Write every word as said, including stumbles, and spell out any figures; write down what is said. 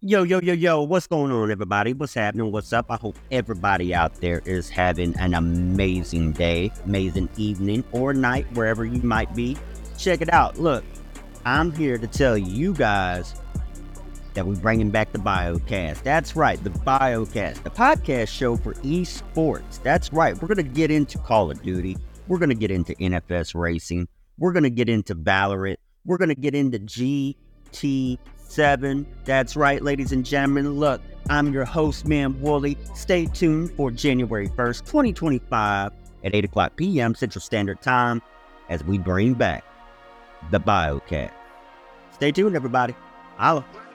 Yo, yo, yo, yo, what's going on, everybody? What's happening? What's up? I hope everybody out there is having an amazing day, amazing evening, or night, wherever you might be. Check it out. Look, I'm here to tell you guys that we're bringing back the Biocast. That's right, the Biocast, the podcast show for esports. That's right, we're going to get into Call of Duty. We're going to get into N F S racing. We're going to get into Valorant. We're going to get into G T seven. That's right, ladies and gentlemen. Look, I'm your host, man, Wooly. Stay tuned for January first, twenty twenty-five at eight o'clock p.m. Central Standard Time as we bring back the Biocast. Stay tuned, everybody. Holla.